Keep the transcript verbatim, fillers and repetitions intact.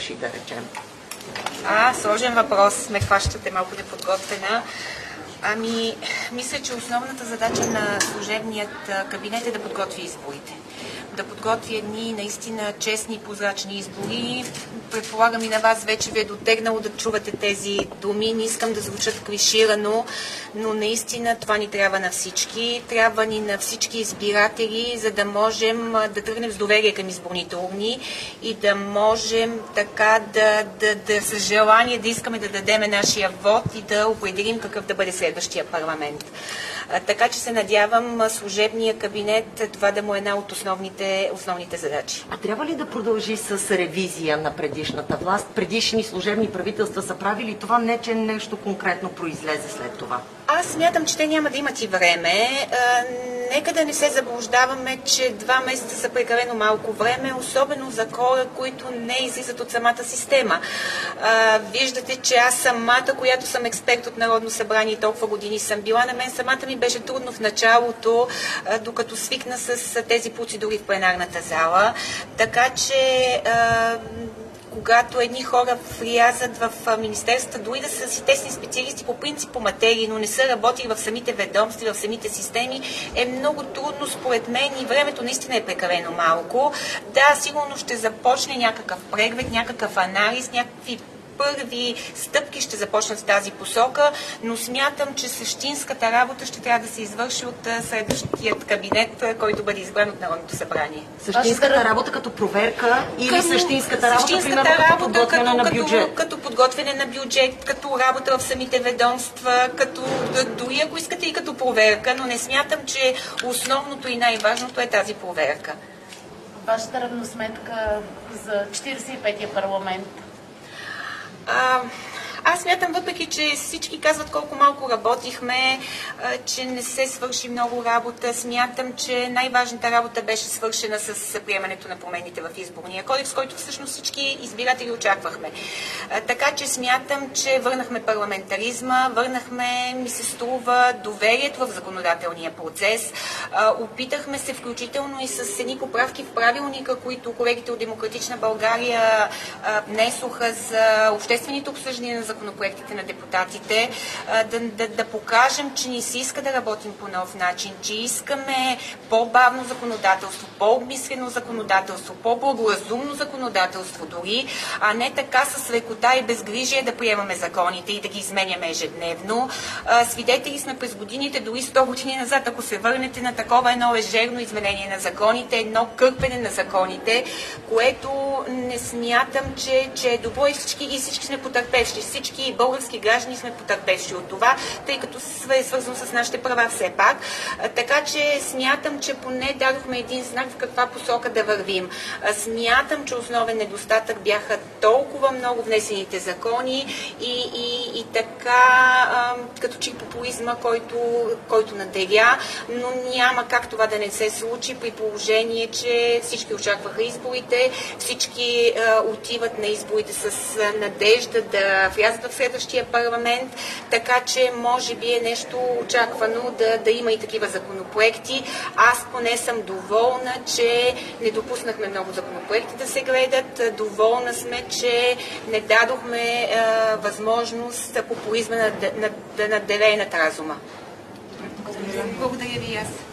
свърши, да речем? А, сложен въпрос, ме хващате малко неподготвена. Ами, мисля, че основната задача на служебният кабинет е да подготви изборите. Да подготви едни наистина честни и прозрачни избори. Предполагам и на вас вече ви е дотегнало да чувате тези думи. Не искам да звучат клиширано, но наистина това ни трябва на всички. Трябва ни на всички избиратели, за да можем да тръгнем с доверие към изборните урни и да можем така да, да, да с желание да искаме да дадем нашия вод и да определим какъв да бъде следващия парламент. Така че се надявам служебния кабинет това да му е една от основните, основните задачи. А трябва ли да продължи с ревизия на предишната власт? Предишни служебни правителства са правили това, не че нещо конкретно произлезе след това? Аз смятам, че те няма да имат и време. Нека да не се заблуждаваме, че два месеца са прекалено малко време, особено за хора, които не излизат от самата система. А, виждате, че аз самата, която съм експерт от Народно събрание и толкова години съм била, на мен самата ми беше трудно в началото, а, докато свикна с тези процедури в пленарната зала. Така че а, когато едни хора влязат в министерствата, дори да са си тесни специалисти по принцип по материи, но не са работили в самите ведомства, в самите системи, е много трудно според мен и времето наистина е прекалено малко. Да, сигурно ще започне някакъв преглед, някакъв анализ, някакви първи стъпки ще започнат в тази посока, но смятам, че същинската работа ще трябва да се извърши от следващият кабинет, който бъде избран от Народното събрание. Същинската работа като проверка или като, същинската работа, същинската примерно, работа, като подготвяне като, на бюджет? Като, като подготвяне на бюджет, като работа в самите ведомства, като, дори ако искате и като проверка, но не смятам, че основното и най-важното е тази проверка. Вашата равносметка за четиридесет и петия парламент? А, аз смятам, въпреки че всички казват колко малко работихме, а, че не се свърши много работа, смятам, че най-важната работа беше свършена с приемането на промените в изборния кодекс, който всъщност всички избиратели очаквахме. А, така че смятам, че върнахме парламентаризма, върнахме, ми се струва, доверието в законодателния процес. А, опитахме се включително и с едни поправки в правилника, които колегите от Демократична България а, внесоха за обществените обсъждания на законопроектите на депутатите, да, да, да покажем, че ни се иска да работим по нов начин, че искаме по-бавно законодателство, по-обмислено законодателство, по-благоразумно законодателство дори, а не така с лекота и безгрижие да приемаме законите и да ги изменяме ежедневно. Свидетели сме през годините, дори сто години назад, ако се върнете на такова едно лежерно изменение на законите, едно кърпене на законите, което не смятам, че, че е добро и всички, и всички сме потърпевши. Всички български граждани сме потърпевши от това, тъй като е свързано с нашите права все пак. Така че смятам, че поне дадохме един знак в каква посока да вървим. Смятам, че основен недостатък бяха толкова много внесените закони и, и, и така като че популизма, който, който надделя, но няма как това да не се случи при положение, че всички очакваха изборите, всички а, отиват на изборите с надежда да влязат в следващия парламент, така че може би е нещо очаквано да, да има и такива законопроекти. Аз поне съм доволна, че не допуснахме много законопроекти да се гледат. Доволна сме, че не дадохме а, възможност популизма да, да надделее над разума. Благодаря ви и аз.